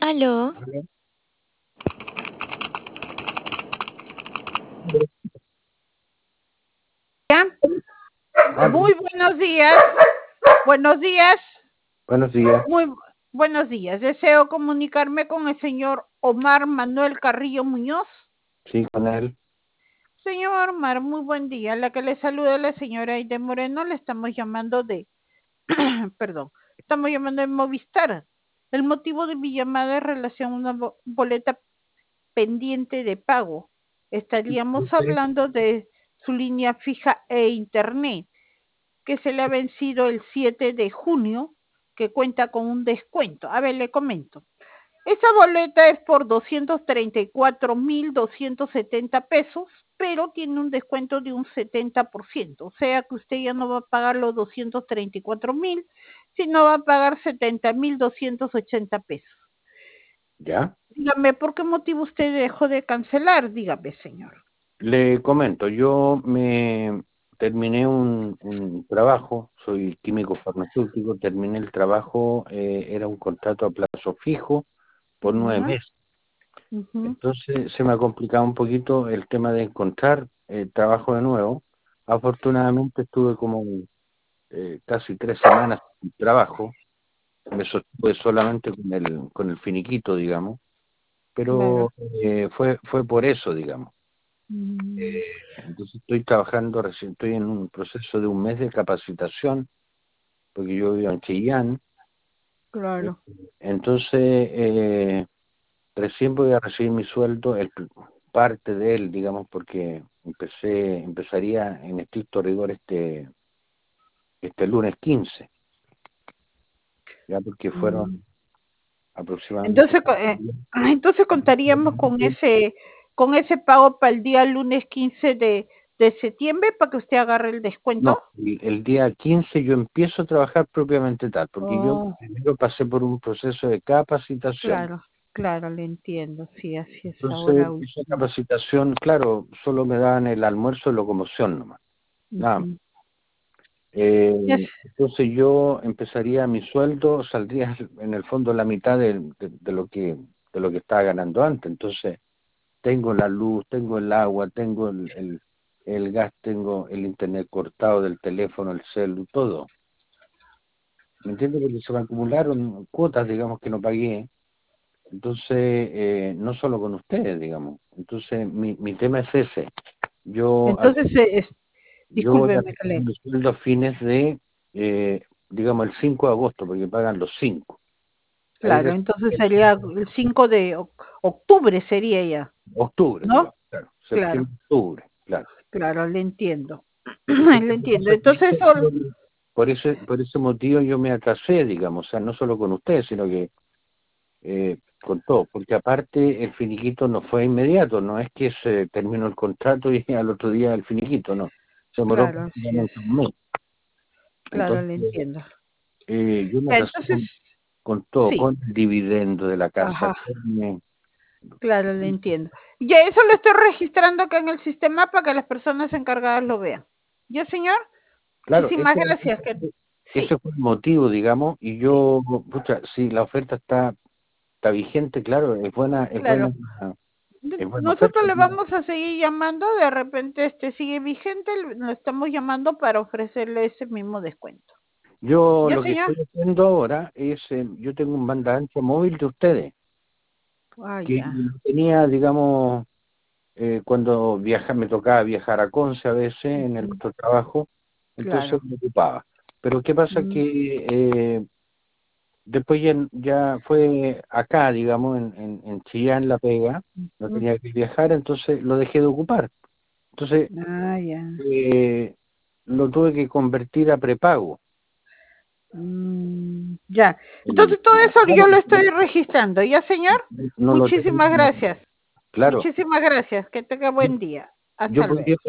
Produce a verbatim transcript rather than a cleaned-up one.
Aló. Aló. Aló. Muy buenos días. Buenos días. Buenos días. Muy buenos días. Deseo comunicarme con el señor Omar Manuel Carrillo Muñoz. Sí, con él. Señor Omar, muy buen día. La que le saluda la señora Aide Moreno. Le estamos llamando de, perdón, estamos llamando de Movistar. El motivo de mi llamada es relación a una boleta pendiente de pago. Estaríamos hablando de su línea fija e internet, que se le ha vencido el siete de junio, que cuenta con un descuento. A ver, le comento. Esa boleta es por doscientos treinta y cuatro mil doscientos setenta pesos, pero tiene un descuento de un setenta por ciento. O sea que usted ya no va a pagar los doscientos treinta y cuatro mil, sino va a pagar setenta mil doscientos ochenta pesos. ¿Ya? Dígame, ¿por qué motivo usted dejó de cancelar? Dígame, señor. Le comento, yo me terminé un, un trabajo, soy químico farmacéutico, terminé el trabajo, eh, era un contrato a plazo fijo por nueve ¿Ya? meses. Uh-huh. Entonces se me ha complicado un poquito el tema de encontrar eh, trabajo de nuevo. Afortunadamente estuve como eh, casi tres semanas sin trabajo, me sostuve solamente con el, con el finiquito, digamos, pero Claro. eh, fue, fue por eso, digamos. Mm. Eh, entonces estoy trabajando, recién estoy en un proceso de un mes de capacitación, porque yo vivo en Chillán. Claro. Entonces, eh, recién voy a recibir mi sueldo, el, parte de él, digamos, porque empecé empezaría en estricto rigor este este lunes quince, ya porque fueron Mm. aproximadamente... Entonces, eh, entonces contaríamos con ese con ese pago para el día lunes quince de, de septiembre para que usted agarre el descuento. No, el, el día quince yo empiezo a trabajar propiamente tal, porque yo Oh, primero pasé por un proceso de capacitación. claro, claro, le entiendo. Sí, así es Entonces, ahora esa último. capacitación, claro, solo me daban el almuerzo de locomoción nomás, nada más. Uh-huh. Yes. Eh, entonces yo empezaría mi sueldo, saldría en el fondo la mitad de, de, de lo que de lo que estaba ganando antes. Entonces, tengo la luz, tengo el agua, tengo el, el, el gas, tengo el internet cortado del teléfono, el celu, todo. ¿Me entiendes? Porque se me acumularon cuotas, digamos, que no pagué. Entonces, eh, no solo con ustedes, digamos. Entonces, mi, mi tema es ese. Yo, Entonces, eh, es, yo voy a discúlpeme, recibir Caleb. mi sueldo a fines de, eh, digamos, el cinco de agosto, porque pagan los cinco. Ahí Claro, recién entonces el sería el cinco de octubre sería ya, octubre, ¿no? digamos, claro. Claro, Septiembre, octubre, claro. claro, le entiendo. Entonces, Le por entiendo. ese, Entonces, sol, por ese, por ese motivo yo me atrasé, digamos, o sea, no solo con ustedes, sino que eh, con todo, porque aparte el finiquito no fue inmediato, no es que se terminó el contrato y al otro día el finiquito, no, se demoró claro, así es. prácticamente un mes. Claro, Entonces, le entiendo. eh, yo me atrasé Entonces, con, con todo, sí, con el dividendo de la casa, ajá, con, claro, le entiendo. Ya eso lo estoy registrando acá en el sistema para que las personas encargadas lo vean. ¿Ya, señor? claro, Muchísimas ese, gracias. Que, sí. ese fue el motivo, digamos, y yo, pucha, si la oferta está, está vigente, claro, es buena, es buena, Claro. es buena Nosotros oferta. le vamos a seguir llamando, de repente este sigue vigente, lo estamos llamando para ofrecerle ese mismo descuento. Yo ¿Ya, lo que señor? estoy haciendo ahora es, eh, yo tengo un banda ancha móvil de ustedes, Ah, que ya. tenía, digamos, eh, cuando viaja, me tocaba viajar a Conce a veces en el Mm, otro trabajo, entonces claro. me ocupaba. Pero ¿qué pasa? Mm, Que eh, después ya, ya fue acá, digamos, en, en, en Chillán La Pega, no mm. tenía que viajar, entonces lo dejé de ocupar. Entonces Ah, ya. eh, lo tuve que convertir a prepago. Mm, ya. El- Entonces todo eso claro, yo lo estoy registrando. ¿Ya, señor? no lo Muchísimas tenía, gracias. claro. Muchísimas gracias. Que tenga Yo, buen día. yo Hasta podría luego.